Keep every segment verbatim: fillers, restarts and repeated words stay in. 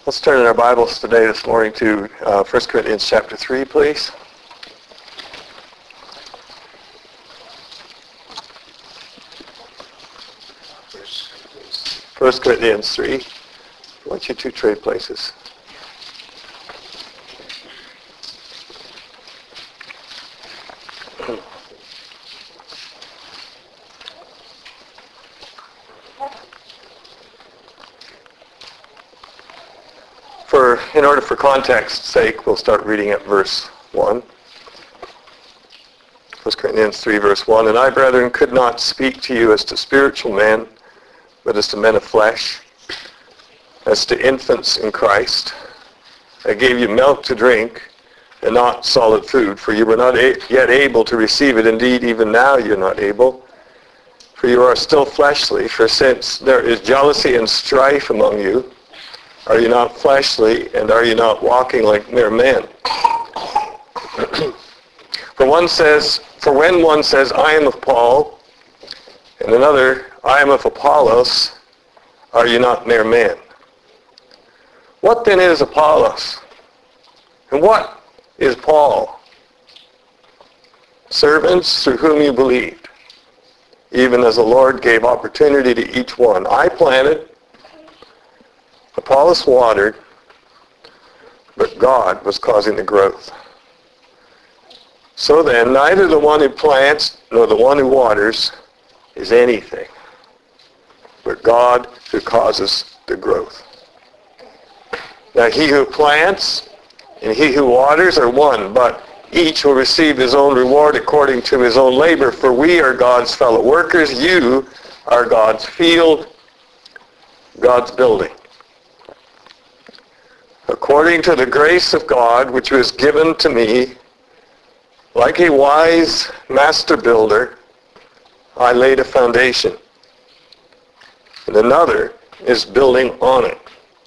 Let's turn in our Bibles today, this morning, to uh, First Corinthians chapter three, please. First Corinthians three. I want you to trade places. For, in order for context's sake, we'll start reading at verse one. First Corinthians three, verse one. And I, brethren, could not speak to you as to spiritual men, but as to men of flesh, as to infants in Christ. I gave you milk to drink, and not solid food, for you were not a- yet able to receive it. Indeed, even now you're not able, for you are still fleshly. For since there is jealousy and strife among you, are you not fleshly, and are you not walking like mere men? For one says, for when one says, I am of Paul, and another, I am of Apollos, are you not mere men? What then is Apollos? And what is Paul? Servants through whom you believed, even as the Lord gave opportunity to each one. I planted, Apollos watered, but God was causing the growth. So then, neither the one who plants nor the one who waters is anything, but God who causes the growth. Now he who plants and he who waters are one, but each will receive his own reward according to his own labor. For we are God's fellow workers. You are God's field, God's building. According to the grace of God, which was given to me, like a wise master builder, I laid a foundation, and another is building on it.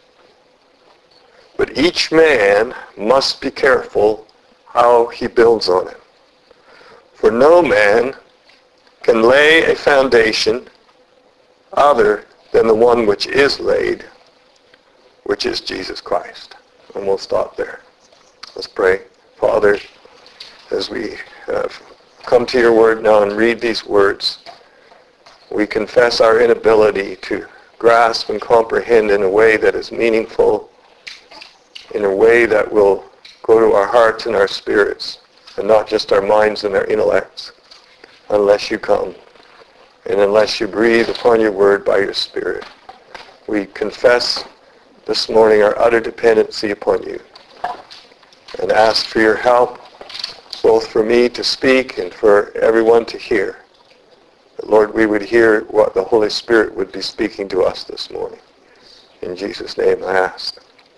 But each man must be careful how he builds on it. For no man can lay a foundation other than the one which is laid, which is Jesus Christ. And we'll stop there. Let's pray. Father, as we uh, come to your word now and read these words, we confess our inability to grasp and comprehend in a way that is meaningful, in a way that will go to our hearts and our spirits, and not just our minds and our intellects, unless you come and unless you breathe upon your word by your Spirit. We confess this morning our utter dependency upon you and ask for your help, both for me to speak and for everyone to hear. That, Lord, we would hear what the Holy Spirit would be speaking to us this morning. In Jesus' name I ask.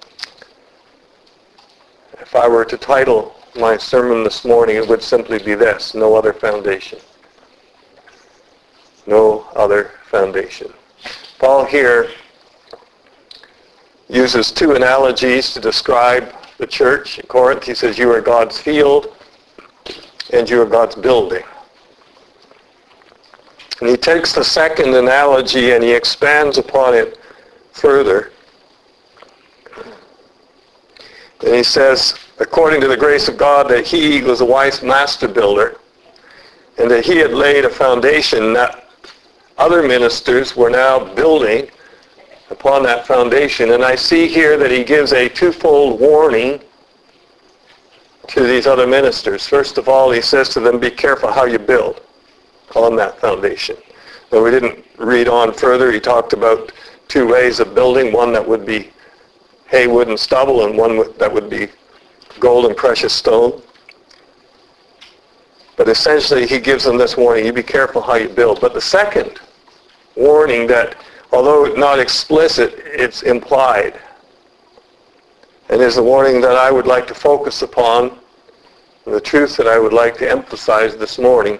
If I were to title my sermon this morning, it would simply be this: No Other Foundation. No other foundation. Paul here uses two analogies to describe the church in Corinth. He says, you are God's field and you are God's building. And he takes the second analogy and he expands upon it further. And he says, according to the grace of God, that he was a wise master builder, and that he had laid a foundation that other ministers were now building upon that foundation. And I see here that he gives a twofold warning to these other ministers. First of all, he says to them, be careful how you build on that foundation. Now, we didn't read on further. He talked about two ways of building, one that would be hay, wood, and stubble, and one that would be gold and precious stone. But essentially, he gives them this warning, you be careful how you build. But the second warning, that although not explicit, it's implied, and is the warning that I would like to focus upon, and the truth that I would like to emphasize this morning,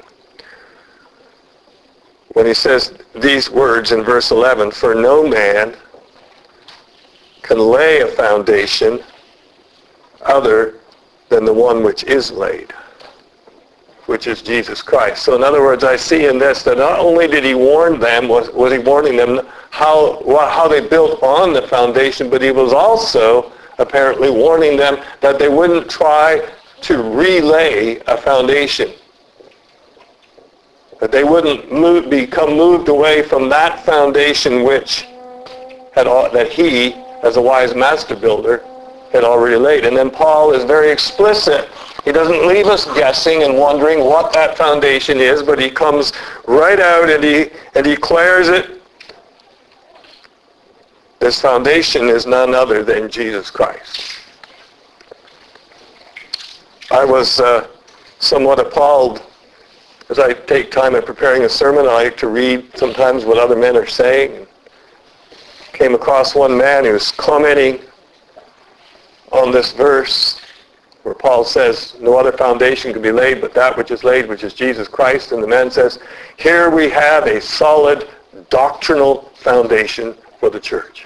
when he says these words in verse eleven, for no man can lay a foundation other than the one which is laid, which is Jesus Christ. So in other words, I see in this that not only did he warn them, was, was he warning them how, how they built on the foundation, but he was also apparently warning them that they wouldn't try to relay a foundation. That they wouldn't move, become moved away from that foundation which had all, that he, as a wise master builder, had already laid. And then Paul is very explicit. He doesn't leave us guessing and wondering what that foundation is, but he comes right out and he and declares it. This foundation is none other than Jesus Christ. I was uh, somewhat appalled as I take time in preparing a sermon. I like to read sometimes what other men are saying. Came across one man who was commenting on this verse where Paul says, no other foundation can be laid but that which is laid, which is Jesus Christ. And the man says, here we have a solid doctrinal foundation for the church.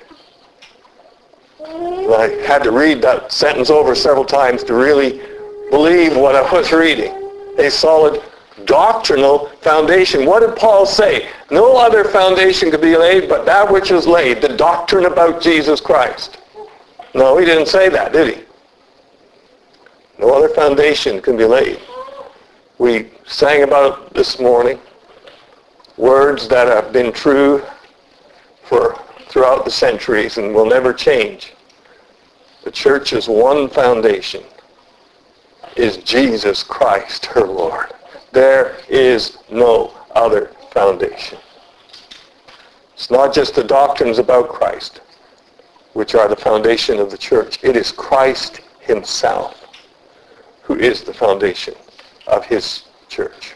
And I had to read that sentence over several times to really believe what I was reading. A solid doctrinal foundation. What did Paul say? No other foundation could be laid but that which is laid, the doctrine about Jesus Christ. No, he didn't say that, did he? No other foundation can be laid. We sang about this morning words that have been true for throughout the centuries and will never change. The church's one foundation is Jesus Christ, her Lord. There is no other foundation. It's not just the doctrines about Christ, which are the foundation of the church. It is Christ himself who is the foundation of his church.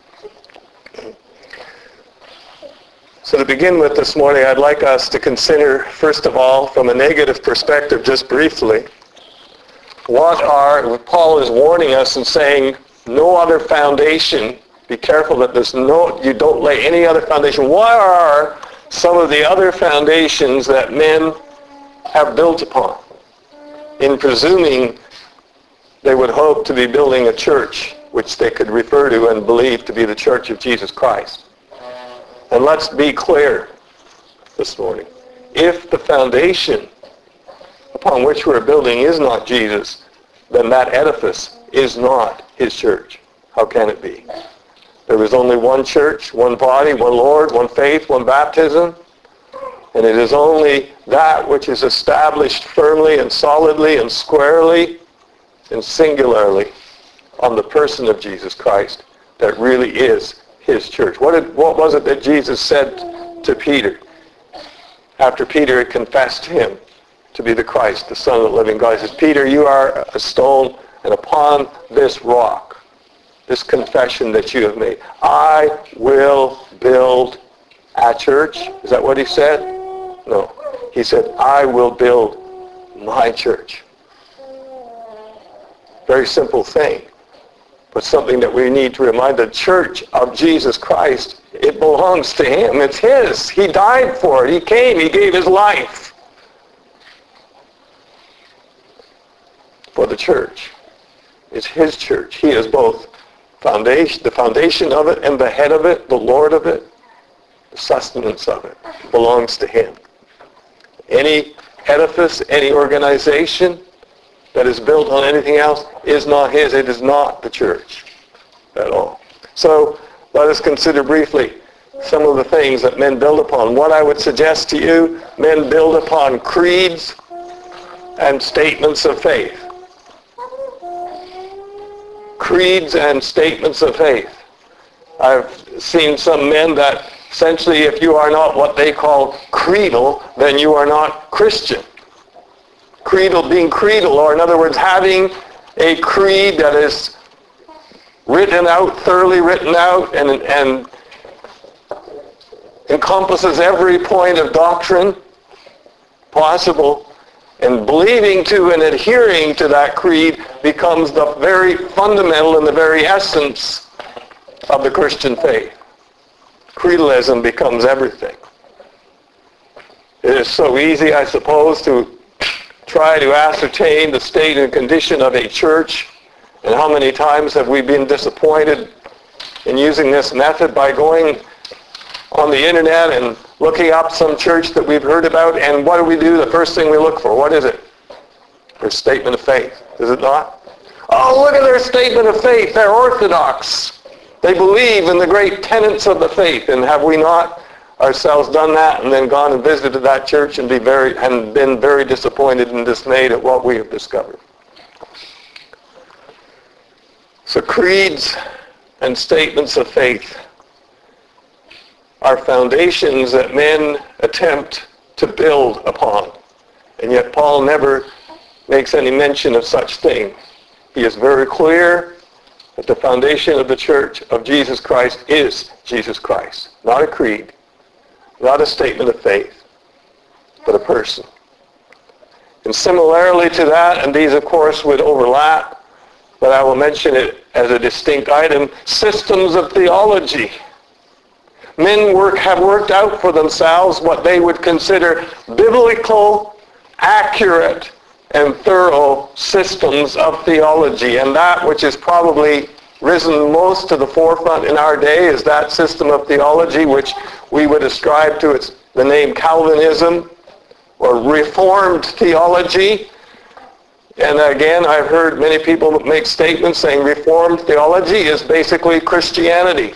So to begin with this morning, I'd like us to consider, first of all, from a negative perspective, just briefly, what are, Paul is warning us and saying, no other foundation, be careful that there's no, you don't lay any other foundation. What are some of the other foundations that men have built upon in presuming they would hope to be building a church which they could refer to and believe to be the church of Jesus Christ? And let's be clear this morning. If the foundation upon which we're building is not Jesus, then that edifice is not his church. How can it be? There is only one church, one body, one Lord, one faith, one baptism. And it is only that which is established firmly and solidly and squarely and singularly on the person of Jesus Christ that really is his church. What, did, what was it that Jesus said to Peter after Peter had confessed him to be the Christ, the Son of the living God? He says, Peter, you are a stone, and upon this rock, this confession that you have made, I will build a church. Is that what he said? No. He said, I will build my church. Very simple thing, but something that we need to remind the church of Jesus Christ. It belongs to him. It's his. He died for it. He came. He gave his life for the church. It's his church. He is both foundation, the foundation of it and the head of it, the Lord of it, the sustenance of it. It belongs to him. Any edifice, any organization that is built on anything else is not his. It is not the church at all. So let us consider briefly some of the things that men build upon. What I would suggest to you, men build upon creeds and statements of faith. Creeds and statements of faith. I've seen some men that essentially, if you are not what they call creedal, then you are not Christian. Creedal, being creedal, or in other words, having a creed that is written out, thoroughly written out, and, and encompasses every point of doctrine possible, and believing to and adhering to that creed becomes the very fundamental and the very essence of the Christian faith. Creedalism becomes everything. It is so easy, I suppose, to try to ascertain the state and condition of a church, and how many times have we been disappointed in using this method by going on the internet and looking up some church that we've heard about, and what do we do? The first thing we look for, what is it? Their statement of faith, is it not? Oh, look at their statement of faith. They're orthodox. They believe in the great tenets of the faith. And have we not ourselves done that and then gone and visited that church and be very and been very disappointed and dismayed at what we have discovered? So creeds and statements of faith are foundations that men attempt to build upon. And yet Paul never makes any mention of such thing. He is very clear that the foundation of the church of Jesus Christ is Jesus Christ. Not a creed, not a statement of faith, but a person. And similarly to that, and these of course would overlap, but I will mention it as a distinct item, systems of theology. Men work, have worked out for themselves what they would consider biblical, accurate, and thorough systems of theology. And that which has probably risen most to the forefront in our day is that system of theology which we would ascribe to its, the name Calvinism or Reformed theology. And again, I've heard many people make statements saying Reformed theology is basically Christianity.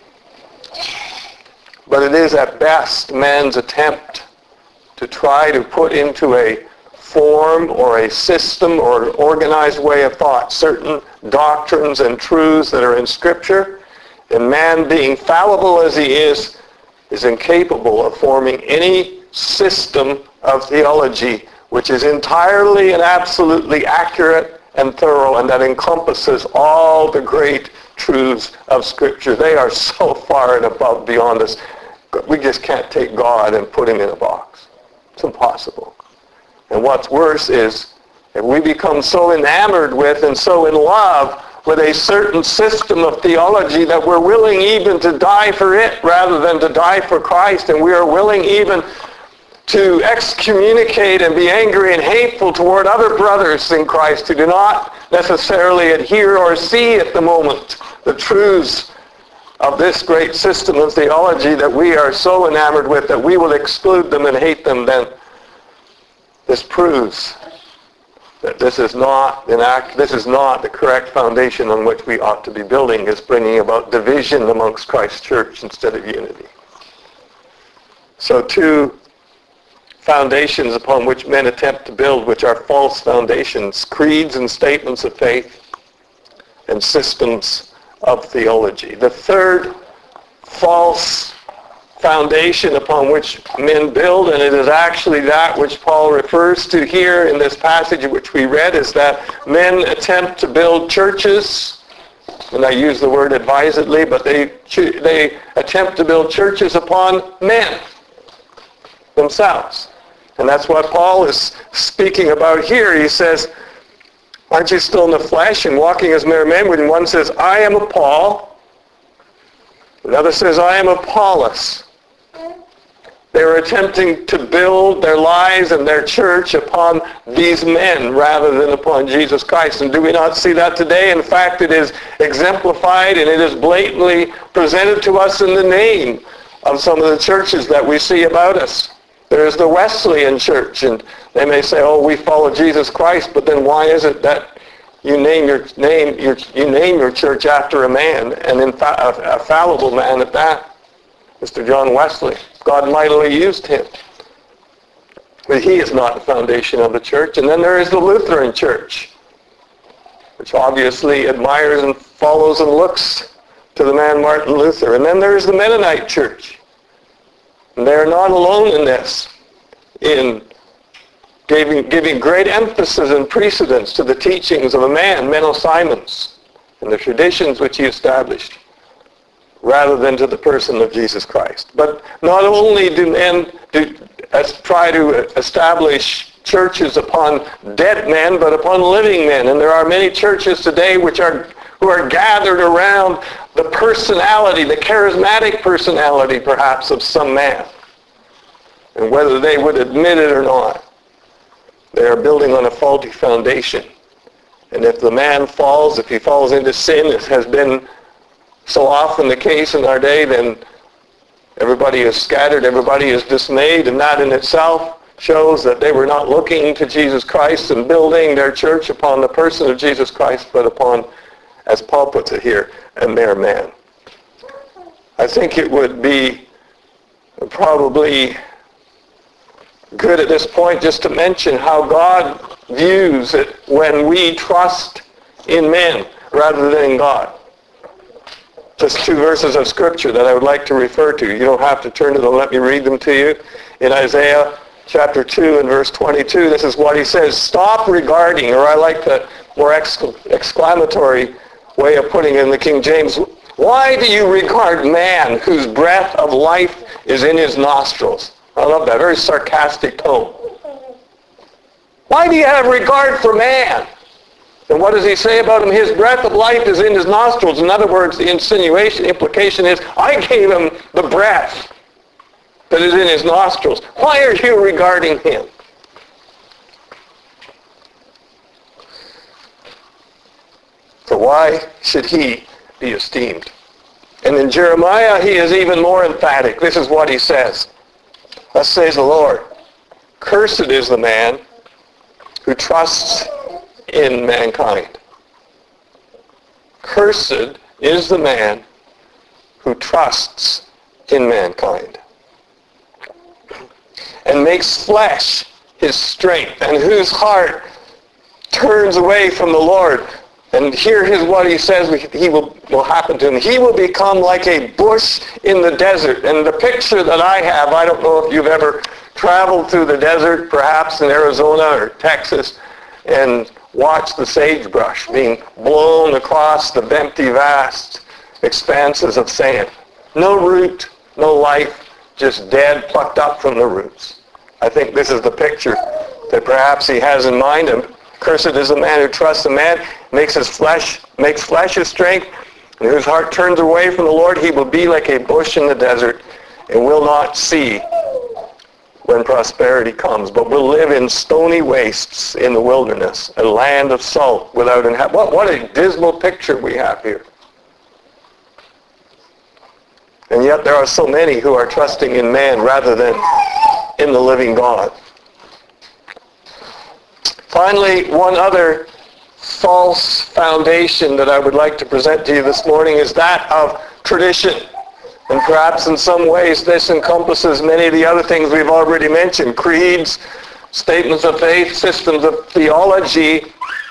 But it is at best man's attempt to try to put into a form or a system or an organized way of thought certain doctrines and truths that are in Scripture. And man, being fallible as he is, is incapable of forming any system of theology which is entirely and absolutely accurate and thorough and that encompasses all the great truths of Scripture. They are so far and above beyond us. We just can't take God and put him in a box. It's impossible. And what's worse is if we become so enamored with and so in love with a certain system of theology that we're willing even to die for it rather than to die for Christ, and we are willing even to excommunicate and be angry and hateful toward other brothers in Christ who do not necessarily adhere or see at the moment the truths of this great system of theology that we are so enamored with that we will exclude them and hate them, then this proves that this is not an act, this is not the correct foundation on which we ought to be building. It's bringing about division amongst Christ's church instead of unity. So two foundations upon which men attempt to build, which are false foundations: creeds and statements of faith, and systems of theology. The third false foundation upon which men build, and it is actually that which Paul refers to here in this passage which we read, is that men attempt to build churches, and I use the word advisedly, but they they attempt to build churches upon men themselves. And that's what Paul is speaking about here. He says, aren't you still in the flesh and walking as mere men? When one says, I am of Paul, another says, I am of Apollos. They were attempting to build their lives and their church upon these men rather than upon Jesus Christ. And do we not see that today? In fact, it is exemplified and it is blatantly presented to us in the name of some of the churches that we see about us. There is the Wesleyan church, and they may say, oh, we follow Jesus Christ, but then why is it that you name your name your, you name your church after a man, and in fa- a, a fallible man at that, Mister John Wesley? God mightily used him. But he is not the foundation of the church. And then there is the Lutheran church, which obviously admires and follows and looks to the man Martin Luther. And then there is the Mennonite church. And they are not alone in this, in giving, giving great emphasis and precedence to the teachings of a man, Menno Simons, and the traditions which he established, rather than to the person of Jesus Christ. But not only do men do, as try to establish churches upon dead men, but upon living men. And there are many churches today which are who are gathered around the personality, the charismatic personality perhaps of some man. And whether they would admit it or not, they are building on a faulty foundation. And if the man falls, if he falls into sin, as has been so often the case in our day, then Everybody is scattered, everybody is dismayed, and that in itself shows that they were not looking to Jesus Christ and building their church upon the person of Jesus Christ, but upon, as Paul puts it here, a mere man. I think it would be probably good at this point just to mention how God views it when we trust in men rather than in God. Just two verses of Scripture that I would like to refer to. You don't have to turn to them. Let me read them to you. In Isaiah chapter two and verse twenty-two, this is what he says. Stop regarding, or I like the more exclamatory way of putting it in the King James. Why do you regard man whose breath of life is in his nostrils? I love that. Very sarcastic tone. Why do you have regard for man? And what does he say about him? His breath of life is in his nostrils. In other words, the insinuation, implication is, I gave him the breath that is in his nostrils. Why are you regarding him? For why should he be esteemed? And in Jeremiah, he is even more emphatic. This is what he says. Thus says the Lord, cursed is the man who trusts in mankind. Cursed is the man who trusts in mankind and makes flesh his strength, and whose heart turns away from the Lord. And here is what he says he will, will happen to him. He will become like a bush in the desert. And the picture that I have, I don't know if you've ever traveled through the desert, perhaps in Arizona or Texas, and watched the sagebrush being blown across the empty, vast expanses of sand. No root, no life, just dead, plucked up from the roots. I think this is the picture that perhaps he has in mind. And cursed is the man who trusts a man, makes his flesh, makes flesh his strength, and whose heart turns away from the Lord. He will be like a bush in the desert and will not see when prosperity comes, but will live in stony wastes in the wilderness, a land of salt without inhabitants. What, what a dismal picture we have here. And yet there are so many who are trusting in man rather than in the living God. Finally, one other false foundation that I would like to present to you this morning is that of tradition. And perhaps in some ways this encompasses many of the other things we've already mentioned. Creeds, statements of faith, systems of theology,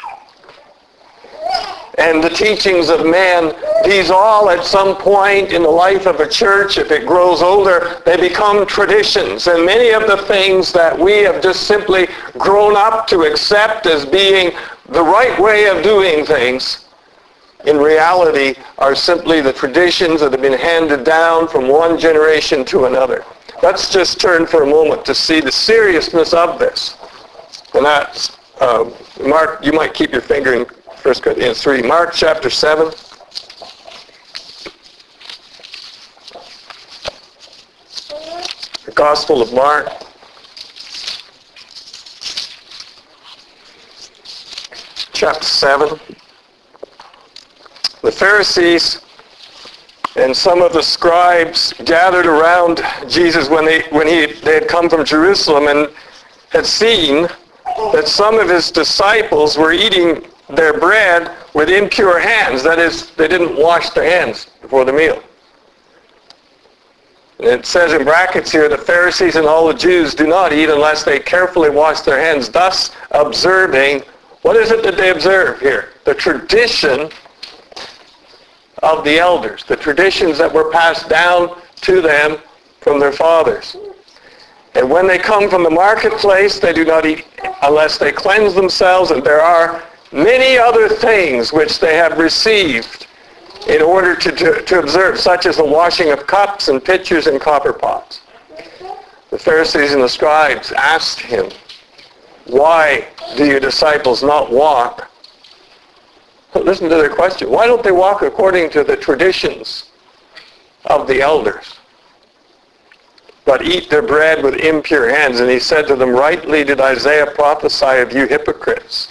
and the teachings of man. These all at some point in the life of a church, if it grows older, they become traditions. And many of the things that we have just simply grown up to accept as being the right way of doing things, in reality are simply the traditions that have been handed down from one generation to another. Let's just turn for a moment to see the seriousness of this. And that's, uh, Mark, you might keep your finger in First Corinthians three. Mark chapter seven. The Gospel of Mark. Chapter seven. The Pharisees and some of the scribes gathered around Jesus when they when he they had come from Jerusalem and had seen that some of his disciples were eating their bread with impure hands. That is, they didn't wash their hands before the meal. And it says in brackets here, the Pharisees and all the Jews do not eat unless they carefully wash their hands, thus observing, what is it that they observe here? The tradition of the elders, the traditions that were passed down to them from their fathers. And when they come from the marketplace, they do not eat unless they cleanse themselves, and there are many other things which they have received in order to, to, to observe, such as the washing of cups and pitchers and copper pots. The Pharisees and the scribes asked him, why do your disciples not walk? Listen to their question. Why don't they walk according to the traditions of the elders, but eat their bread with impure hands? And he said to them, rightly did Isaiah prophesy of you hypocrites,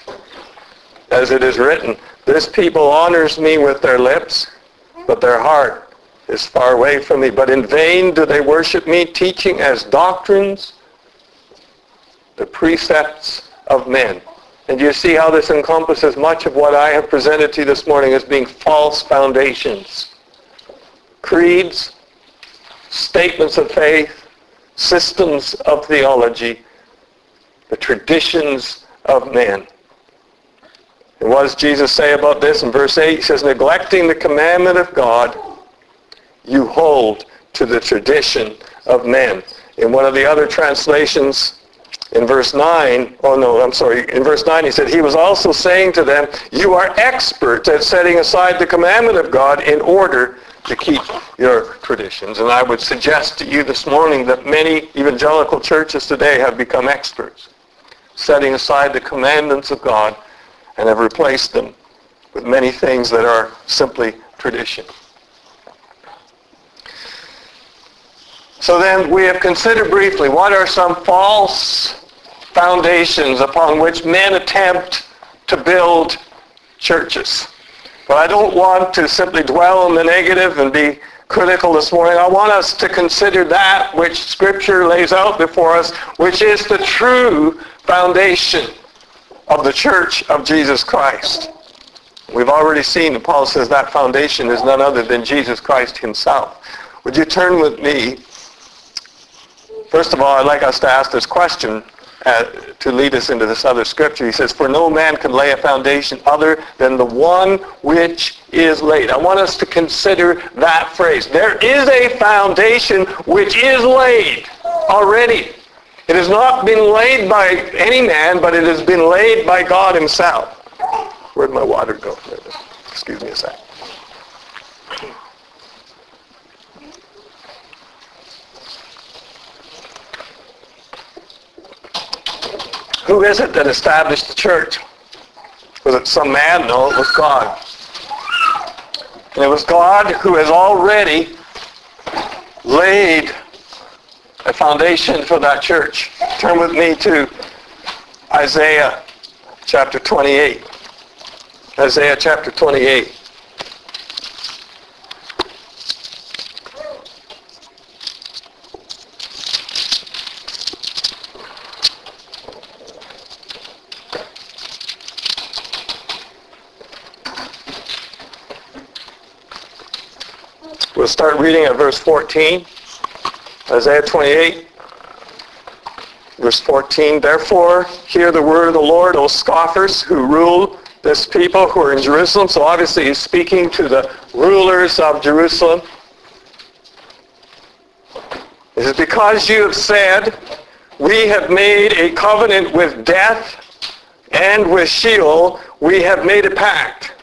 as it is written, this people honors me with their lips, but their heart is far away from me. But in vain do they worship me, teaching as doctrines the precepts of men. And you see how this encompasses much of what I have presented to you this morning as being false foundations. Creeds, statements of faith, systems of theology, the traditions of men. And what does Jesus say about this in verse eight? He says, neglecting the commandment of God, you hold to the tradition of men. In one of the other translations, in verse nine, oh no, I'm sorry, in verse nine he said, he was also saying to them, you are experts at setting aside the commandment of God in order to keep your traditions. And I would suggest to you this morning that many evangelical churches today have become experts, setting aside the commandments of God and have replaced them with many things that are simply tradition. So then we have considered briefly what are some false foundations upon which men attempt to build churches. But I don't want to simply dwell on the negative and be critical this morning. I want us to consider that which Scripture lays out before us, which is the true foundation of the Church of Jesus Christ. We've already seen that Paul says that foundation is none other than Jesus Christ himself. Would you turn with me? First of all, I'd like us to ask this question uh, to lead us into this other scripture. He says, for no man can lay a foundation other than the one which is laid. I want us to consider that phrase. There is a foundation which is laid already. It has not been laid by any man, but it has been laid by God himself. Where'd my water go? Excuse me a sec. Who is it that established the church? Was it some man? No, it was God. And it was God who has already laid a foundation for that church. Turn with me to Isaiah chapter twenty-eight. Isaiah chapter twenty-eight. We'll start reading at verse fourteen. Isaiah twenty-eight, verse fourteen. Therefore, hear the word of the Lord, O scoffers who rule this people who are in Jerusalem. So obviously he's speaking to the rulers of Jerusalem. It is because you have said, we have made a covenant with death, and with Sheol we have made a pact.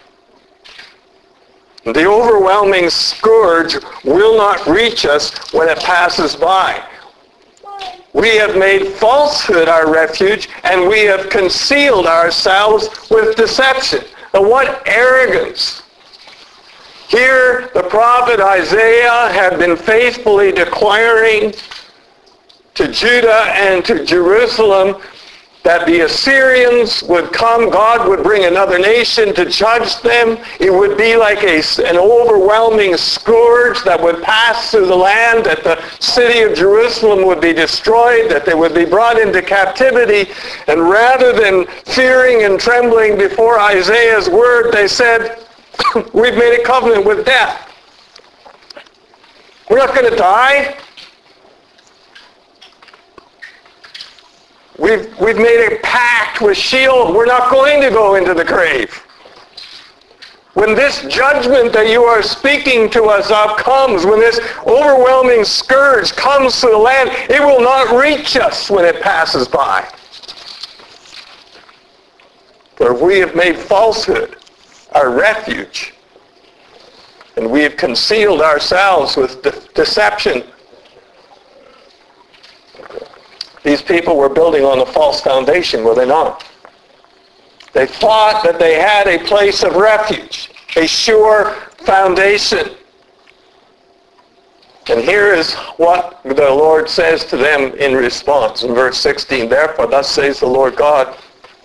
The overwhelming scourge will not reach us when it passes by. We have made falsehood our refuge, and we have concealed ourselves with deception. And what arrogance! Here the prophet Isaiah had been faithfully declaring to Judah and to Jerusalem that the Assyrians would come, God would bring another nation to judge them. It would be like a, an overwhelming scourge that would pass through the land, that the city of Jerusalem would be destroyed, that they would be brought into captivity. And rather than fearing and trembling before Isaiah's word, they said, we've made a covenant with death. We're not going to die. We've, we've made a pact with Sheol. We're not going to go into the grave. When this judgment that you are speaking to us of comes, when this overwhelming scourge comes to the land, it will not reach us when it passes by. For we have made falsehood our refuge, and we have concealed ourselves with de- deception. These people were building on a false foundation, were they not? They thought that they had a place of refuge, a sure foundation. And here is what the Lord says to them in response in verse sixteen. Therefore, thus says the Lord God,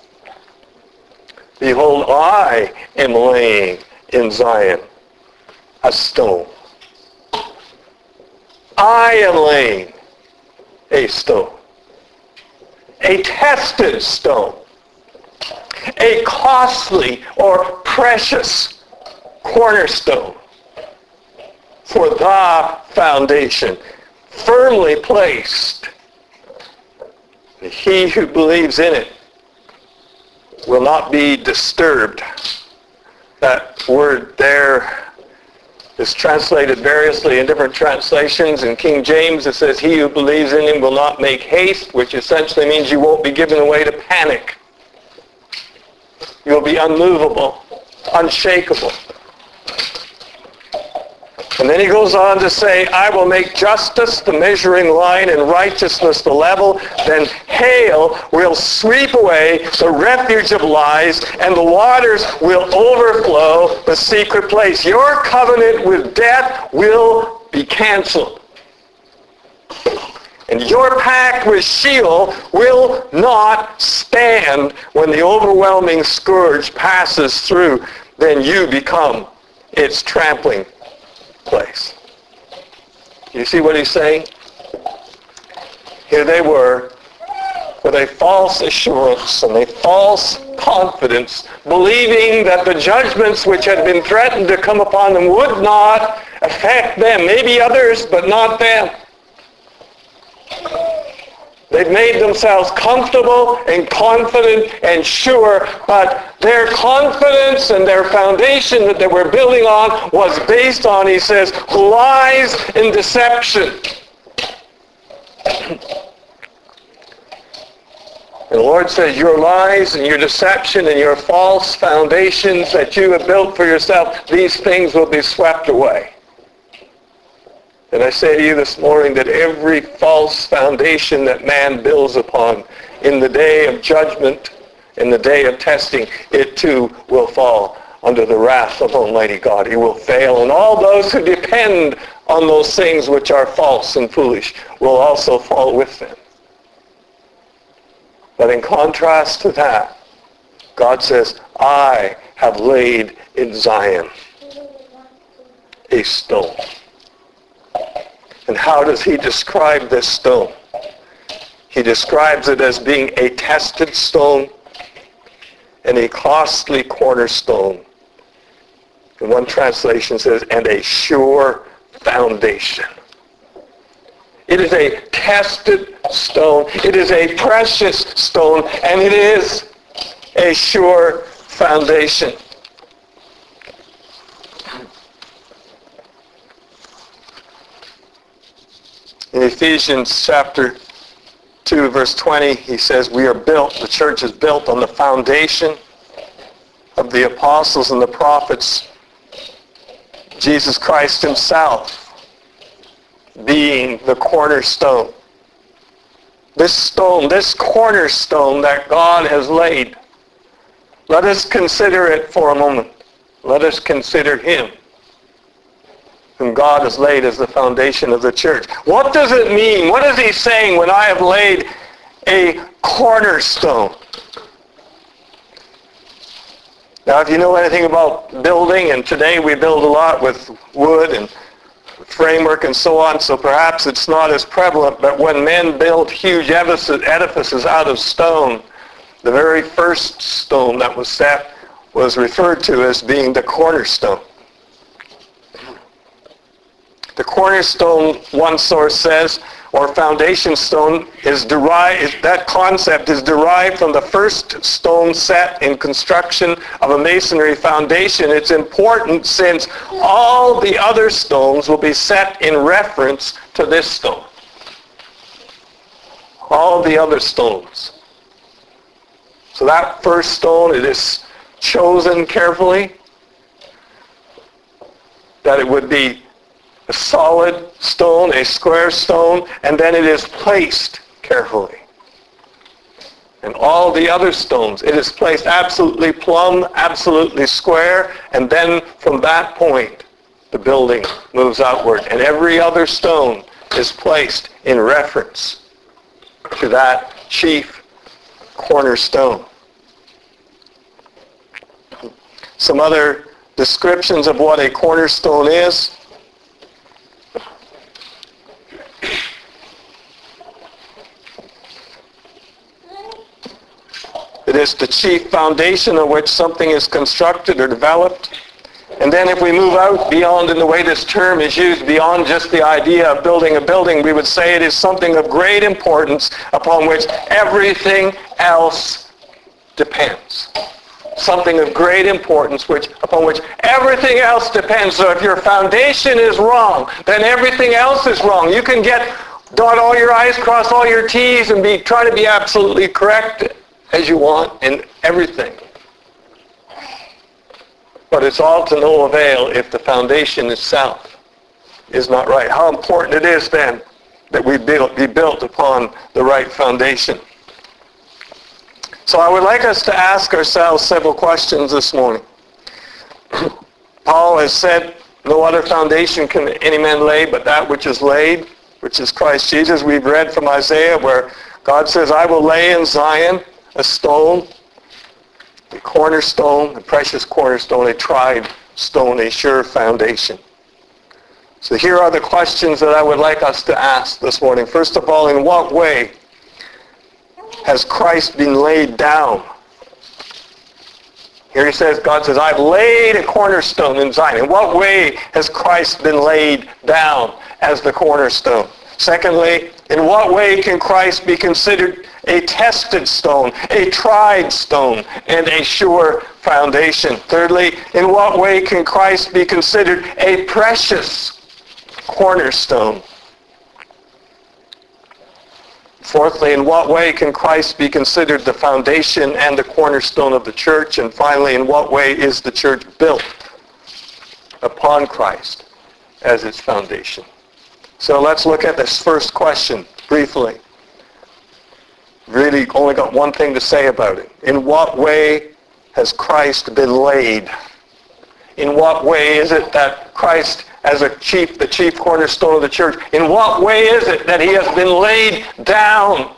behold, I am laying in Zion a stone. I am laying a stone, a tested stone, a costly or precious cornerstone for the foundation, firmly placed. He who believes in it will not be disturbed. That word there is translated variously in different translations. In King James it says, he who believes in him will not make haste, which essentially means you won't be given away to panic. You'll be unmovable, unshakable. And then he goes on to say, I will make justice the measuring line and righteousness the level. Then hail will sweep away the refuge of lies, and the waters will overflow the secret place. Your covenant with death will be canceled. And your pact with Sheol will not stand when the overwhelming scourge passes through. Then you become its trampling place. You see what he's saying? Here they were with a false assurance and a false confidence, believing that the judgments which had been threatened to come upon them would not affect them. Maybe others, but not them. They've made themselves comfortable and confident and sure, but their confidence and their foundation that they were building on was based on, he says, lies and deception. And the Lord says, your lies and your deception and your false foundations that you have built for yourself, these things will be swept away. And I say to you this morning that every false foundation that man builds upon in the day of judgment, in the day of testing, it too will fall under the wrath of Almighty God. He will fail. And all those who depend on those things which are false and foolish will also fall with them. But in contrast to that, God says, I have laid in Zion a stone. And how does he describe this stone? He describes it as being a tested stone and a costly cornerstone. And one translation says, and a sure foundation. It is a tested stone. It is a precious stone. And it is a sure foundation. In Ephesians chapter two, verse twenty, he says, we are built, the church is built on the foundation of the apostles and the prophets, Jesus Christ himself being the cornerstone. This stone, this cornerstone that God has laid, let us consider it for a moment. Let us consider him, whom God has laid as the foundation of the church. What does it mean? What is he saying when I have laid a cornerstone? Now, if you know anything about building, and today we build a lot with wood and framework and so on, so perhaps it's not as prevalent, but when men build huge edifices out of stone, the very first stone that was set was referred to as being the cornerstone. The cornerstone, one source says, or foundation stone, is derived, that concept is derived from the first stone set in construction of a masonry foundation. It's important since all the other stones will be set in reference to this stone. All the other stones. So that first stone, it is chosen carefully, that it would be a solid stone, a square stone, and then it is placed carefully. And all the other stones, it is placed absolutely plumb, absolutely square, and then from that point, the building moves outward. And every other stone is placed in reference to that chief cornerstone. Some other descriptions of what a cornerstone is. it's the chief foundation on which something is constructed or developed. And then if we move out beyond, in the way this term is used, beyond just the idea of building a building, we would say it is something of great importance upon which everything else depends. Something of great importance which upon which everything else depends. So if your foundation is wrong, then everything else is wrong. You can get dot all your I's, cross all your T's, and be try to be absolutely correct as you want in everything. But it's all to no avail if the foundation itself is not right. How important it is then that we build, be built upon the right foundation. So I would like us to ask ourselves several questions this morning. Paul has said, no other foundation can any man lay but that which is laid, which is Christ Jesus. We've read from Isaiah where God says, I will lay in Zion a stone, a cornerstone, a precious cornerstone, a tried stone, a sure foundation. So here are the questions that I would like us to ask this morning. First of all, in what way has Christ been laid down? Here he says, God says, I've laid a cornerstone in Zion. In what way has Christ been laid down as the cornerstone? Secondly, in what way can Christ be considered a tested stone, a tried stone, and a sure foundation? Thirdly, in what way can Christ be considered a precious cornerstone? Fourthly, in what way can Christ be considered the foundation and the cornerstone of the church? And finally, in what way is the church built upon Christ as its foundation? So let's look at this first question briefly. Really only got one thing to say about it. In what way has Christ been laid? In what way is it that Christ, as a chief, the chief cornerstone of the church, in what way is it that he has been laid down?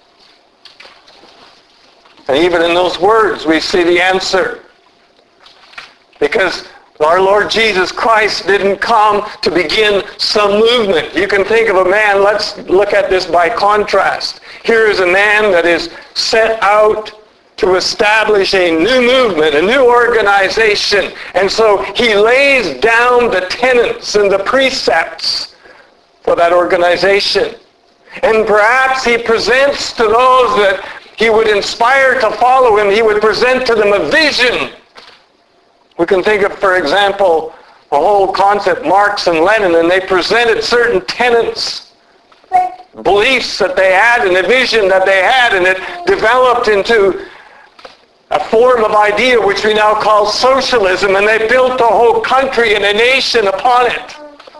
And even in those words we see the answer. Because our Lord Jesus Christ didn't come to begin some movement. You can think of a man, let's look at this by contrast. Here is a man that is set out to establish a new movement, a new organization. And so he lays down the tenets and the precepts for that organization. And perhaps he presents to those that he would inspire to follow him, he would present to them a vision. We can think of, for example, the whole concept, Marx and Lenin, and they presented certain tenets, beliefs that they had, and a vision that they had, and it developed into a form of idea which we now call socialism, and they built a whole country and a nation upon it.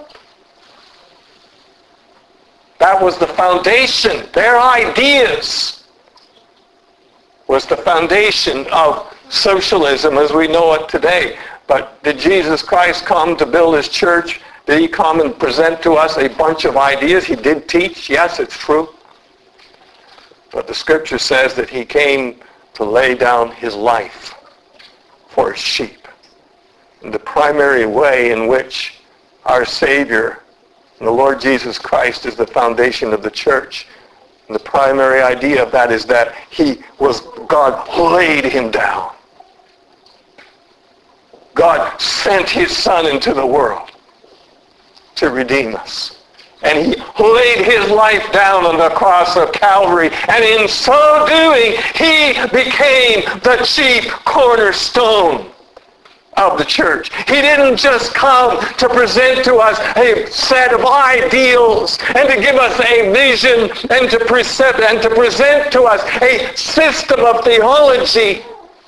That was the foundation. Their ideas was the foundation of socialism as we know it today. But did Jesus Christ come to build his church? Did he come and present to us a bunch of ideas? He did teach. Yes, it's true. But the scripture says that he came to lay down his life for his sheep. And the primary way in which our Savior, the Lord Jesus Christ, is the foundation of the church. And the primary idea of that is that he was, God laid him down. God sent his Son into the world to redeem us. And he laid his life down on the cross of Calvary. And in so doing, he became the chief cornerstone of the church. He didn't just come to present to us a set of ideals and to give us a vision and to present, and to present to us a system of theology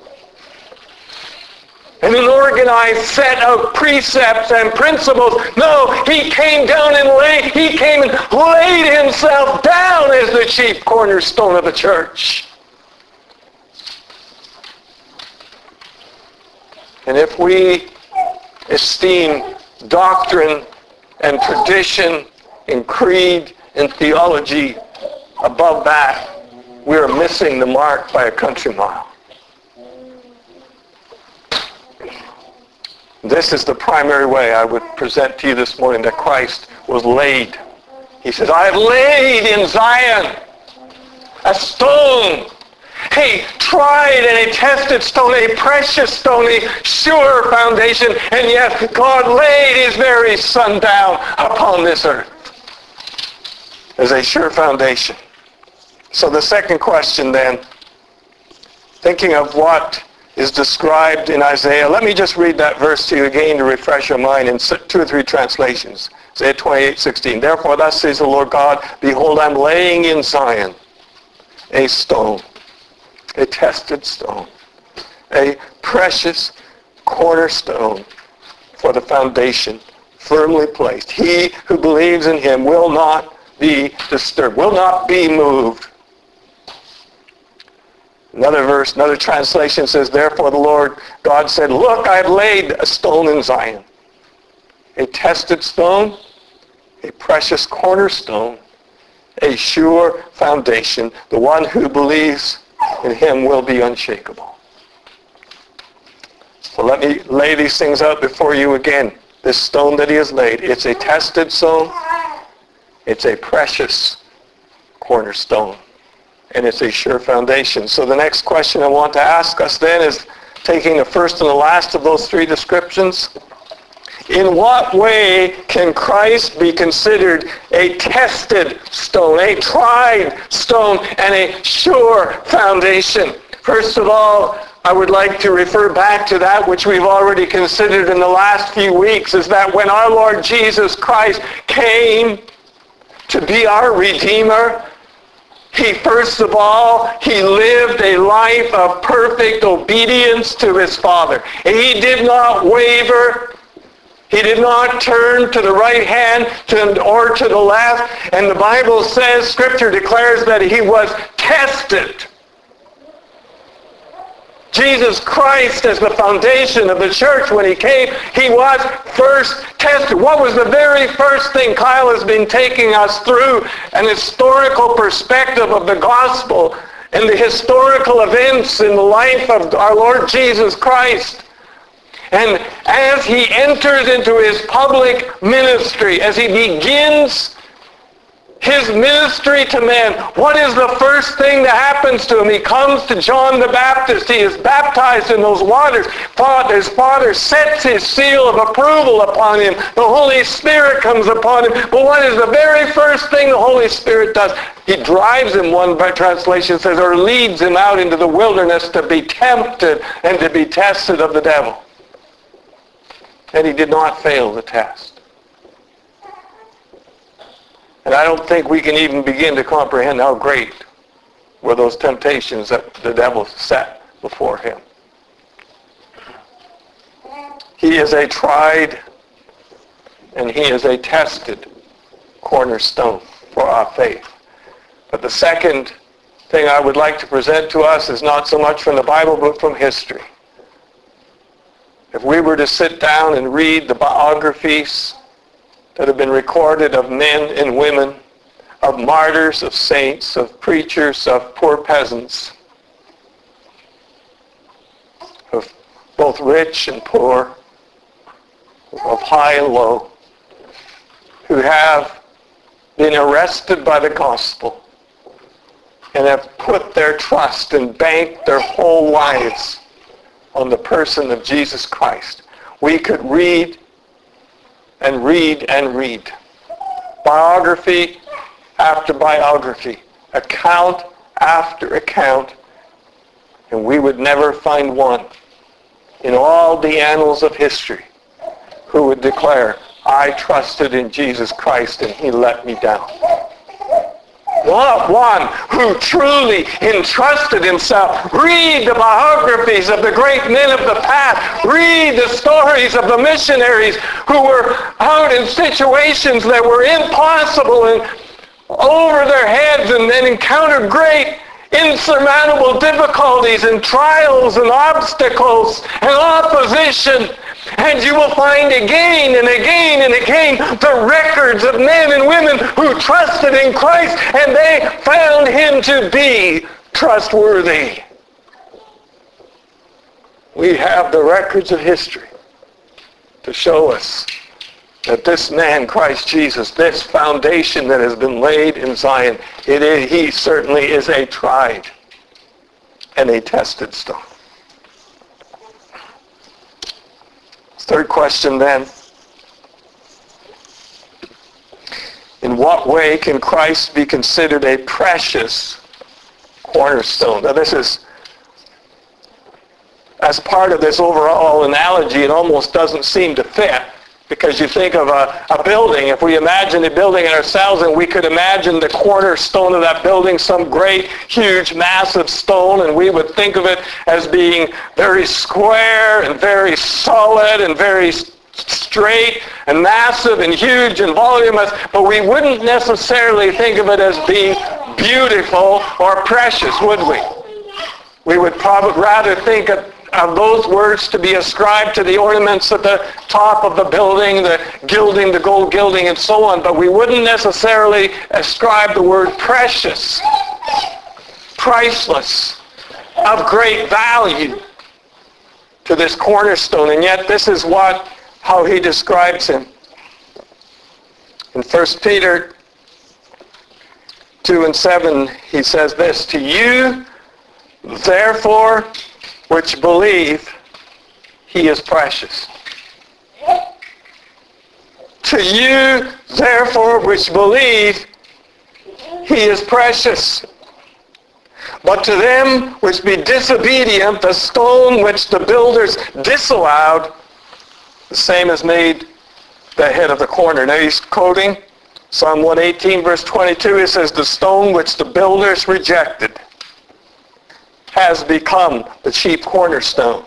and an organized set of precepts and principles. No, he came down and laid, he came and laid himself down as the chief cornerstone of the church. And if we esteem doctrine and tradition and creed and theology above that, we are missing the mark by a country mile. This is the primary way I would present to you this morning that Christ was laid. He says, I have laid in Zion a stone, a tried and a tested stone, a precious stone, a sure foundation, and yet God laid his very Son down upon this earth as a sure foundation. So the second question then, thinking of what is described in Isaiah, let me just read that verse to you again to refresh your mind in two or three translations. Isaiah twenty-eight sixteen. Therefore thus says the Lord God, behold, I'm laying in Zion a stone, a tested stone, a precious cornerstone for the foundation, firmly placed. He who believes in him will not be disturbed, will not be moved. Another verse, another translation says, therefore the Lord God said, look, I've laid a stone in Zion, a tested stone, a precious cornerstone, a sure foundation. The one who believes in him will be unshakable. So let me lay these things out before you again. This stone that he has laid, it's a tested stone, it's a precious cornerstone, and it's a sure foundation. So the next question I want to ask us then is, taking the first and the last of those three descriptions, in what way can Christ be considered a tested stone, a tried stone, and a sure foundation? First of all, I would like to refer back to that which we've already considered in the last few weeks, is that when our Lord Jesus Christ came to be our Redeemer, he first of all, he lived a life of perfect obedience to his Father. He did not waver. He did not turn to the right hand to, or to the left. And the Bible says, Scripture declares that he was tested. Jesus Christ, as the foundation of the church, when he came, he was first tested. What was the very first thing? Kyle has been taking us through an historical perspective of the gospel and the historical events in the life of our Lord Jesus Christ. And as he enters into his public ministry, as he begins his ministry to men, what is the first thing that happens to him? He comes to John the Baptist. He is baptized in those waters. His Father sets his seal of approval upon him. The Holy Spirit comes upon him. But what is the very first thing the Holy Spirit does? He drives him, one translation says, or leads him out into the wilderness to be tempted and to be tested of the devil. And he did not fail the test. And I don't think we can even begin to comprehend how great were those temptations that the devil set before him. He is a tried and he is a tested cornerstone for our faith. But the second thing I would like to present to us is not so much from the Bible but from history. If we were to sit down and read the biographies that have been recorded of men and women, of martyrs, of saints, of preachers, of poor peasants, of both rich and poor, of high and low, who have been arrested by the gospel and have put their trust and banked their whole lives on the person of Jesus Christ. We could read and read and read. Biography after biography. Account after account. And we would never find one in all the annals of history who would declare, I trusted in Jesus Christ and he let me down. Not one who truly entrusted himself. Read the biographies of the great men of the past. Read the stories of the missionaries who were out in situations that were impossible and over their heads and then encountered great insurmountable difficulties and trials and obstacles and opposition. And you will find again and again and again the records of men and women who trusted in Christ and they found him to be trustworthy. We have the records of history to show us that this man, Christ Jesus, this foundation that has been laid in Zion, it is, he certainly is a tried and a tested stone. Third question then. In what way can Christ be considered a precious cornerstone? Now this is, as part of this overall analogy, it almost doesn't seem to fit, because you think of a, a building. If we imagine a building ourselves, and we could imagine the cornerstone of that building, some great, huge, massive stone, and we would think of it as being very square and very solid and very straight and massive and huge and voluminous, but we wouldn't necessarily think of it as being beautiful or precious, would we? We would probably rather think of of those words to be ascribed to the ornaments at the top of the building, the gilding, the gold gilding, and so on, but we wouldn't necessarily ascribe the word precious, priceless, of great value to this cornerstone. And yet this is what, how he describes him. In First Peter two and seven, he says this, "To you, therefore, which believe, he is precious." To you, therefore, which believe, he is precious. But to them which be disobedient, the stone which the builders disallowed, the same is made the head of the corner. Now he's quoting Psalm one eighteen, verse twenty-two. He says, "The stone which the builders rejected has become the chief cornerstone."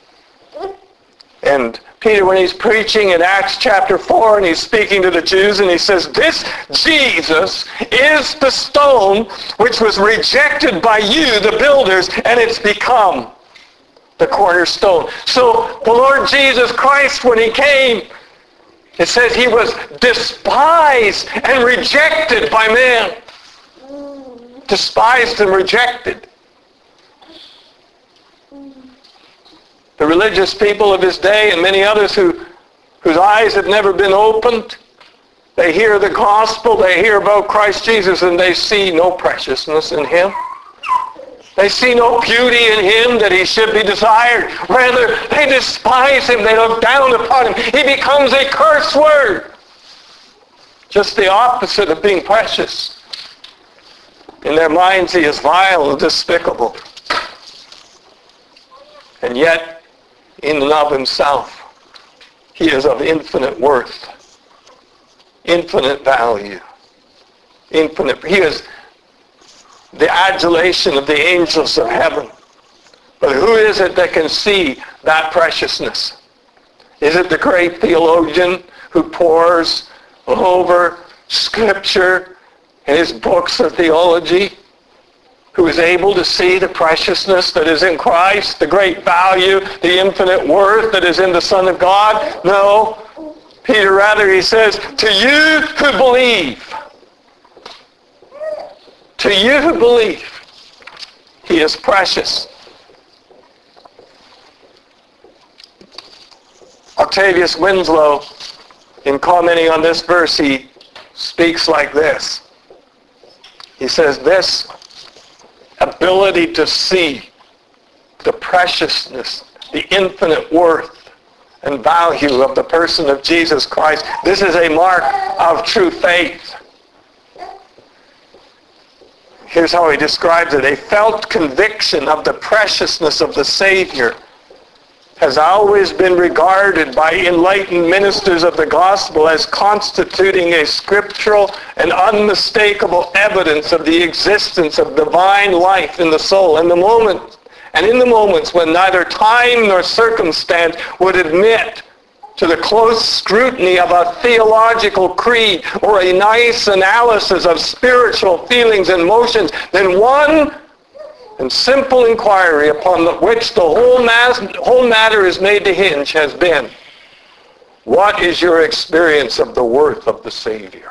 And Peter, when he's preaching in Acts chapter four, and he's speaking to the Jews, and he says, "This Jesus is the stone which was rejected by you, the builders, and it's become the cornerstone." So the Lord Jesus Christ, when he came, it says he was despised and rejected by men. Despised and rejected. The religious people of his day and many others who, whose eyes had never been opened, they hear the gospel, they hear about Christ Jesus, and they see no preciousness in him. They see no beauty in him that he should be desired. Rather, they despise him, they look down upon him. He becomes a curse word. Just the opposite of being precious. In their minds, he is vile and despicable. And yet, in and of himself, he is of infinite worth, infinite value, infinite. He is the adulation of the angels of heaven. But who is it that can see that preciousness? Is it the great theologian who pores over Scripture and his books of theology, who is able to see the preciousness that is in Christ, the great value, the infinite worth that is in the Son of God? No. Peter, rather, he says, "To you who believe, to you who believe, he is precious." Octavius Winslow, in commenting on this verse, he speaks like this. He says, "This ability to see the preciousness, the infinite worth and value of the person of Jesus Christ, this is a mark of true faith." Here's how he describes it. "A felt conviction of the preciousness of the Savior has always been regarded by enlightened ministers of the gospel as constituting a scriptural and unmistakable evidence of the existence of divine life in the soul. And the moment, and in the moments when neither time nor circumstance would admit to the close scrutiny of a theological creed or a nice analysis of spiritual feelings and motions, then one and simple inquiry upon the, which the whole, mass, whole matter is made to hinge has been, what is your experience of the worth of the Savior?"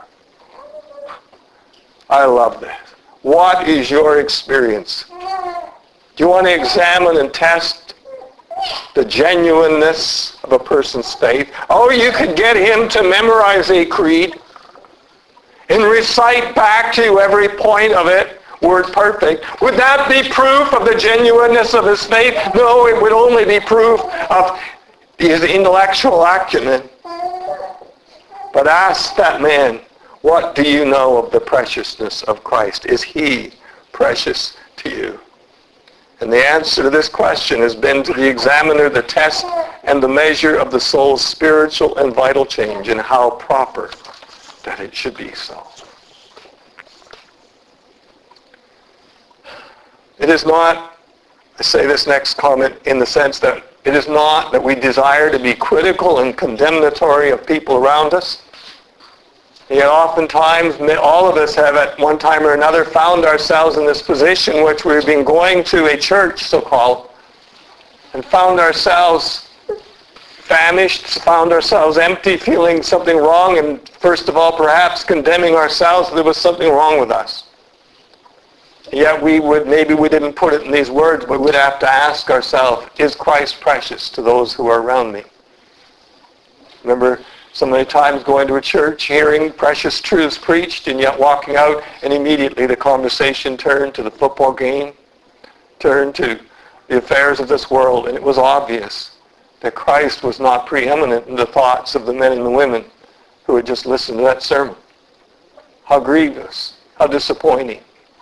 I love that. What is your experience? Do you want to examine and test the genuineness of a person's faith? Oh, you could get him to memorize a creed and recite back to you every point of it word perfect. Would that be proof of the genuineness of his faith? No, it would only be proof of his intellectual acumen. But ask that man, what do you know of the preciousness of Christ? Is he precious to you? And the answer to this question has been to the examiner, the test and the measure of the soul's spiritual and vital change, and how proper that it should be so. It is not, I say this next comment in the sense that it is not that we desire to be critical and condemnatory of people around us. Yet oftentimes, all of us have at one time or another found ourselves in this position which we've been going to a church, so-called, and found ourselves famished, found ourselves empty, feeling something wrong, and first of all, perhaps condemning ourselves that there was something wrong with us. Yet we would, maybe we didn't put it in these words, but we'd have to ask ourselves, is Christ precious to those who are around me? Remember so many times going to a church, hearing precious truths preached, and yet walking out, and immediately the conversation turned to the football game, turned to the affairs of this world, and it was obvious that Christ was not preeminent in the thoughts of the men and the women who had just listened to that sermon. How grievous, how disappointing.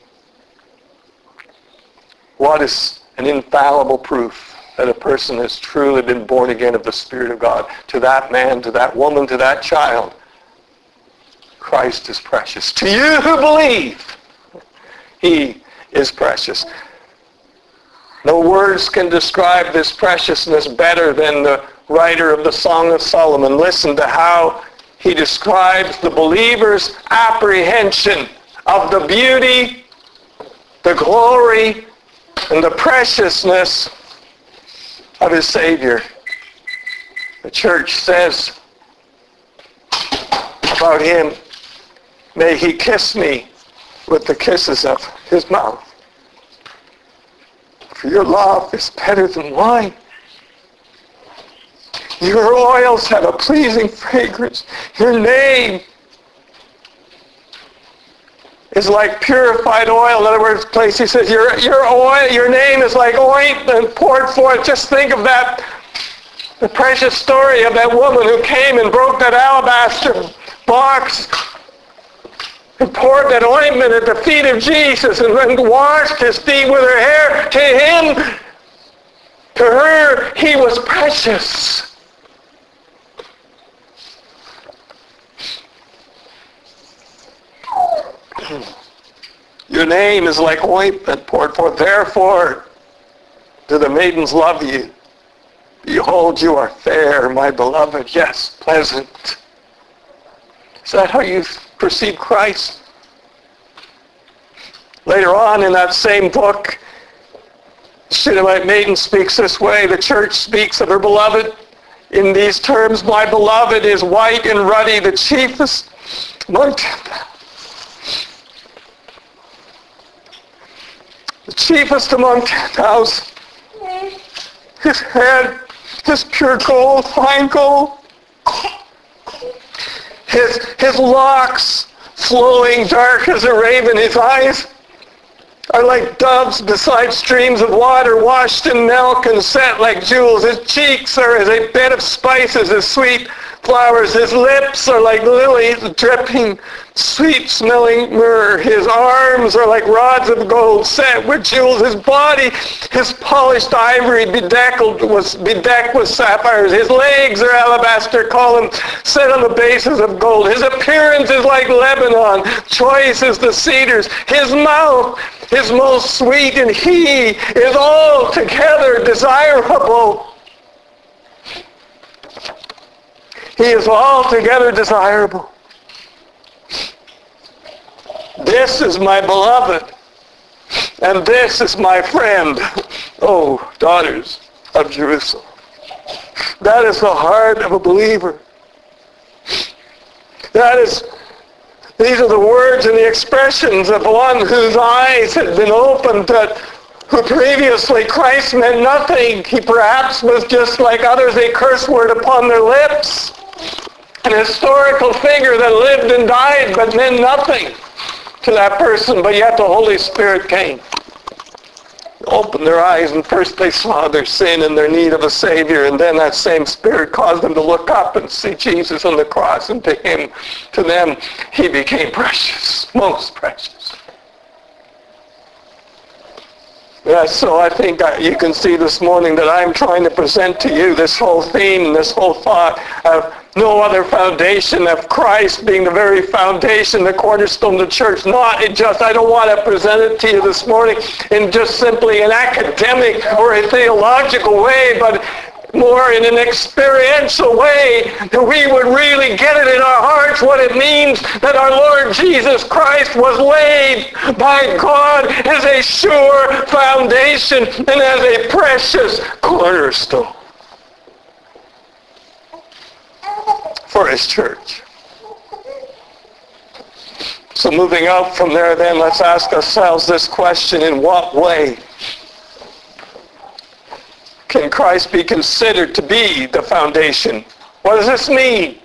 What is an infallible proof that a person has truly been born again of the Spirit of God? To that man, to that woman, to that child, Christ is precious. To you who believe, he is precious. No words can describe this preciousness better than the writer of the Song of Solomon. Listen to how he describes the believer's apprehension of the beauty, the glory, and the preciousness of his Savior. The church says about him, may he kiss me with the kisses of his mouth. For your love is better than wine. Your oils have a pleasing fragrance. Your name is like purified oil. In other words, place he says, your, your oil, your name is like ointment poured forth. Just think of that, the precious story of that woman who came and broke that alabaster box and poured that ointment at the feet of Jesus and then washed his feet with her hair. To him, to her, he was precious. Your name is like ointment poured forth. Therefore, do the maidens love you? Behold, you are fair, my beloved. Yes, pleasant. Is that how you perceive Christ? Later on in that same book, the Shunammite maiden speaks this way. The church speaks of her beloved in these terms. My beloved is white and ruddy, the chiefest among the chiefest among ten thousand. His head is pure gold, fine gold. His, his locks flowing dark as a raven. His eyes are like doves beside streams of water, washed in milk and set like jewels. His cheeks are as a bed of spices, as sweet flowers. His lips are like lilies dripping sweet-smelling myrrh. His arms are like rods of gold set with jewels. His body is polished ivory, bedecked with, bedecked with sapphires. His legs are alabaster column set on the bases of gold. His appearance is like Lebanon, choice as the cedars. His mouth is most sweet, and he is altogether desirable. He is altogether desirable. This is my beloved, and this is my friend. Oh, daughters of Jerusalem. That is the heart of a believer. That is, these are the words and the expressions of one whose eyes had been opened, that who previously Christ meant nothing. He perhaps was just like others, a curse word upon their lips. An historical figure that lived and died but meant nothing. to that person, but yet the Holy Spirit came. Opened their eyes, and first they saw their sin and their need of a Savior, and then that same Spirit caused them to look up and see Jesus on the cross, and to him, to them, he became precious, most precious. Yeah, so I think you can see this morning that I'm trying to present to you this whole theme, this whole thought of no other foundation, of Christ being the very foundation, the cornerstone of the church. Not it just, I don't want to present it to you this morning in just simply an academic or a theological way, but more in an experiential way, that we would really get it in our hearts what it means that our Lord Jesus Christ was laid by God as a sure foundation and as a precious cornerstone for his church. So moving out from there then, let's ask ourselves this question: in what way can Christ be considered to be the foundation? What does this mean?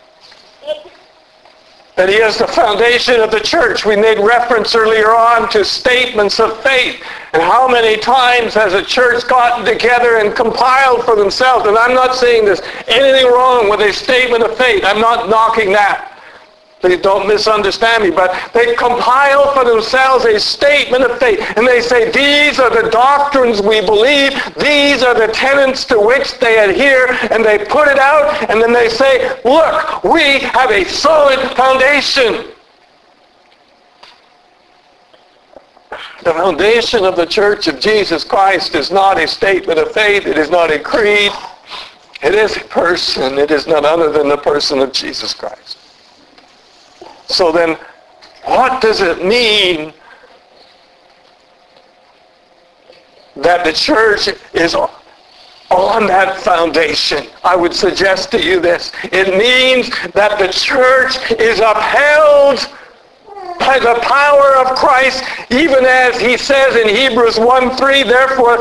That he is the foundation of the church. We made reference earlier on to statements of faith. And how many times has a church gotten together and compiled for themselves? And I'm not saying there's anything wrong with a statement of faith. I'm not knocking that. Please don't misunderstand me, but they compile for themselves a statement of faith, and they say, these are the doctrines we believe, these are the tenets to which they adhere, and they put it out, and then they say, look, we have a solid foundation. The foundation of the Church of Jesus Christ is not a statement of faith, it is not a creed, it is a person, it is none other than the person of Jesus Christ. So then, what does it mean that the church is on that foundation? I would suggest to you this. It means that the church is upheld by the power of Christ, even as he says in Hebrews one three, therefore,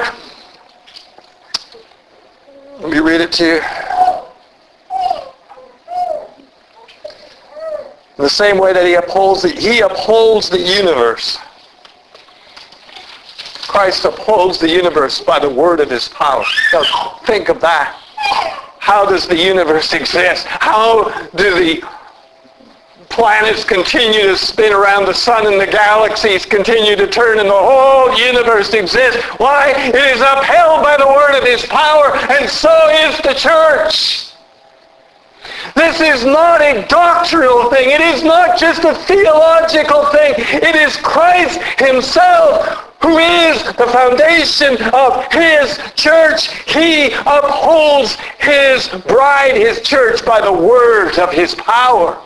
let me read it to you. In the same way that he upholds the, he upholds the universe. Christ upholds the universe by the word of his power. Now, think of that. How does the universe exist? How do the planets continue to spin around the sun and the galaxies continue to turn and the whole universe exists? Why? It is upheld by the word of his power, and so is the church. This is not a doctrinal thing. It is not just a theological thing. It is Christ himself who is the foundation of his church. He upholds his bride, his church, by the words of his power.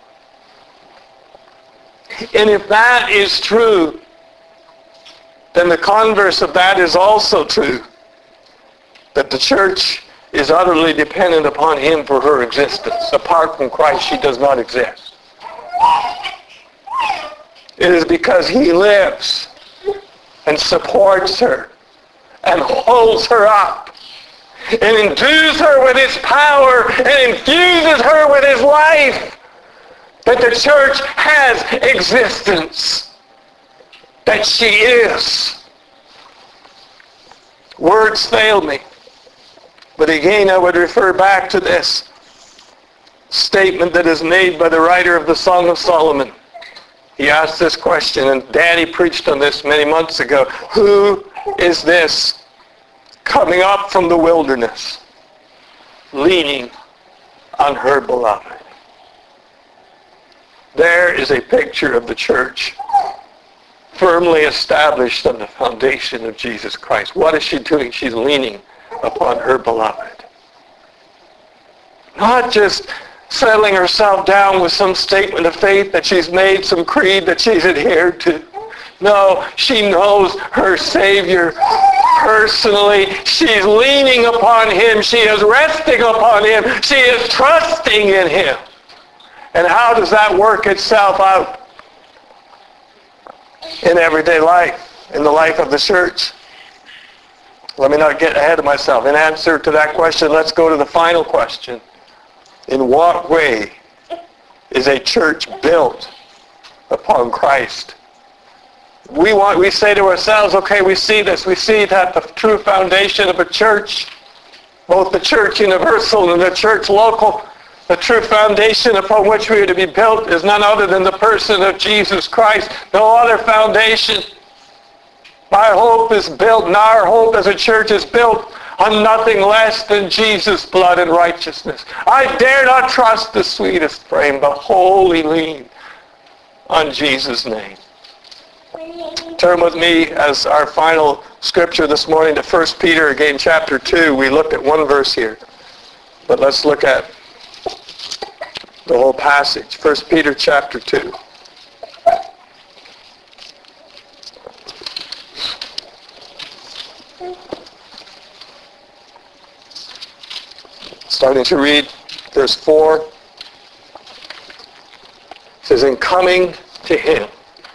And if that is true, then the converse of that is also true. That the church is utterly dependent upon him for her existence. Apart from Christ, she does not exist. It is because he lives and supports her and holds her up and endues her with his power and infuses her with his life that the church has existence, that she is. Words fail me. But again, I would refer back to this statement that is made by the writer of the Song of Solomon. He asked this question, and Daddy preached on this many months ago. Who is this coming up from the wilderness, leaning on her beloved? There is a picture of the church firmly established on the foundation of Jesus Christ. What is she doing? She's leaning upon her beloved. Not just settling herself down with some statement of faith that she's made, some creed that she's adhered to. No, she knows her Savior personally. She's leaning upon him. She is resting upon him. She is trusting in him. And how does that work itself out in everyday life, in the life of the church? Let me not get ahead of myself. In answer to that question, let's go to the final question. In what way is a church built upon Christ. We want, we say to ourselves, okay, we see this. We see that the true foundation of a church, both the church universal and the church local, the true foundation upon which we are to be built is none other than the person of Jesus Christ. No other foundation. My hope is built, and our hope as a church is built on nothing less than Jesus' blood and righteousness. I dare not trust the sweetest frame, but wholly lean on Jesus' name. Turn with me as our final scripture this morning to First Peter, again, chapter two. We looked at one verse here, but let's look at the whole passage. First Peter chapter two. Starting to read verse four. It says, in coming to him,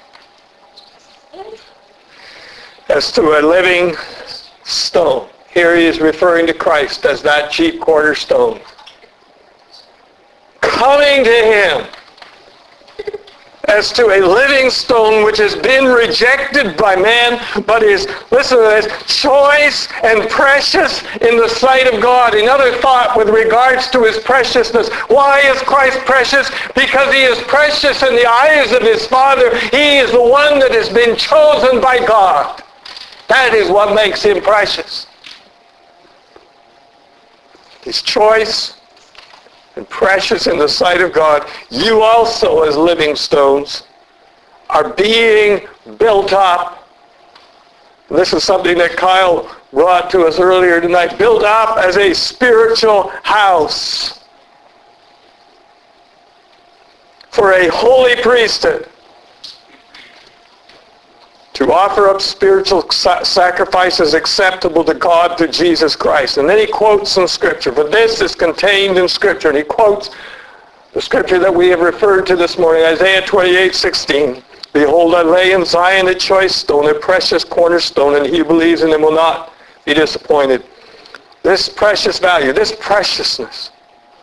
as to a living stone. Here he is referring to Christ as that chief cornerstone. Coming to him as to a living stone which has been rejected by man, but is, listen to this, choice and precious in the sight of God. Another thought with regards to his preciousness. Why is Christ precious? Because he is precious in the eyes of his Father. He is the one that has been chosen by God. That is what makes him precious. His choice and precious in the sight of God. You also, as living stones, are being built up. This is something that Kyle brought to us earlier tonight. Built up as a spiritual house for a holy priesthood, to offer up spiritual sa- sacrifices acceptable to God through Jesus Christ. And then he quotes some scripture. But this is contained in scripture. And he quotes the scripture that we have referred to this morning, Isaiah twenty-eight sixteen. Behold, I lay in Zion a choice stone, a precious cornerstone, and he who believes in him will not be disappointed. This precious value, this preciousness,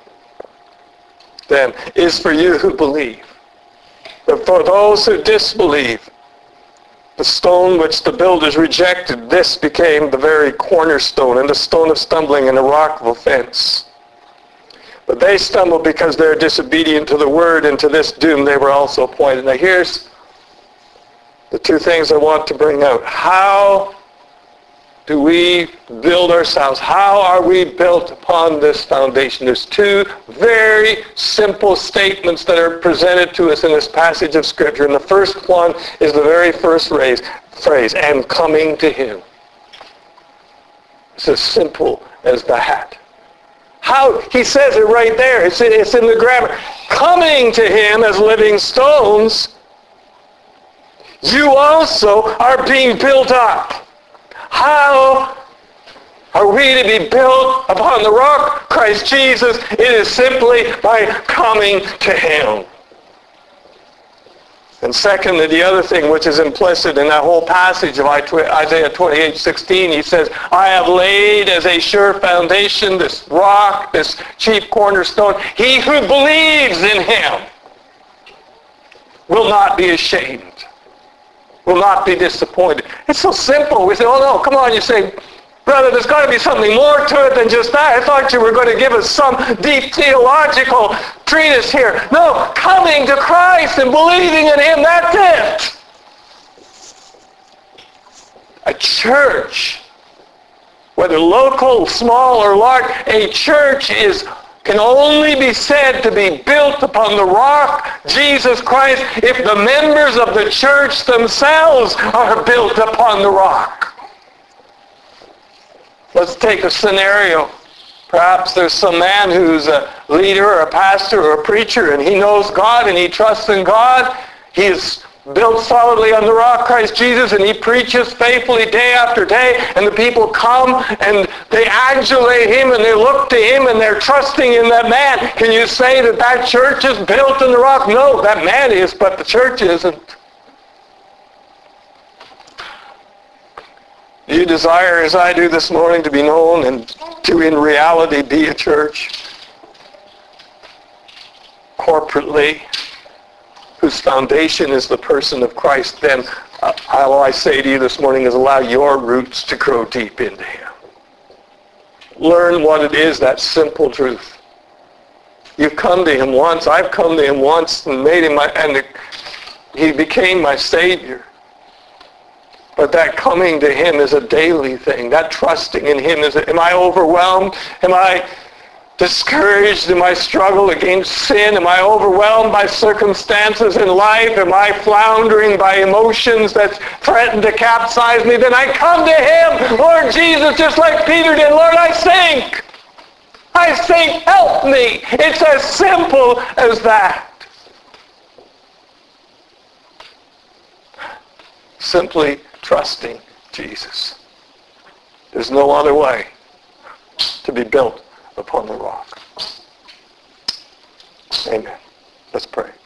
then, is for you who believe. But for those who disbelieve, the stone which the builders rejected, this became the very cornerstone, and the stone of stumbling and the rock of offense. But they stumbled because they are disobedient to the word, and to this doom they were also appointed. Now here's the two things I want to bring out. How do we build ourselves? How are we built upon this foundation? There's two very simple statements that are presented to us in this passage of Scripture. And the first one is the very first phrase, phrase and coming to him. It's as simple as that. How? He says it right there. It's, it's in the grammar. Coming to him as living stones, you also are being built up. How are we to be built upon the rock, Christ Jesus? It is simply by coming to him. And secondly, the other thing which is implicit in that whole passage of Isaiah twenty-eight sixteen, he says, I have laid as a sure foundation this rock, this chief cornerstone. He who believes in him will not be ashamed, will not be disappointed. It's so simple. We say, oh no, come on. You say, brother, there's got to be something more to it than just that. I thought you were going to give us some deep theological treatise here. No, coming to Christ and believing in him, that's it. A church, whether local, small, or large, a church is can only be said to be built upon the rock, Jesus Christ, if the members of the church themselves are built upon the rock. Let's take a scenario. Perhaps there's some man who's a leader or a pastor or a preacher, and he knows God and he trusts in God. He is built solidly on the rock, Christ Jesus, and he preaches faithfully day after day, and the people come and they adulate him and they look to him and they're trusting in that man. Can you say that that church is built on the rock? No, that man is, but the church isn't. Do you desire, as I do this morning, to be known and to in reality be a church corporately, whose foundation is the person of Christ, then uh, all I say to you this morning is allow your roots to grow deep into him. Learn what it is, that simple truth. You've come to him once. I've come to him once and made him my, and he became my Savior. But that coming to him is a daily thing. That trusting in him is, am I overwhelmed? Am I discouraged? Am I struggle against sin? Am I overwhelmed by circumstances in life? Am I floundering by emotions that threaten to capsize me? Then I come to him, Lord Jesus, just like Peter did. Lord, I sink. I sink. Help me. It's as simple as that. Simply trusting Jesus. There's no other way to be built upon the rock. Amen. Let's pray.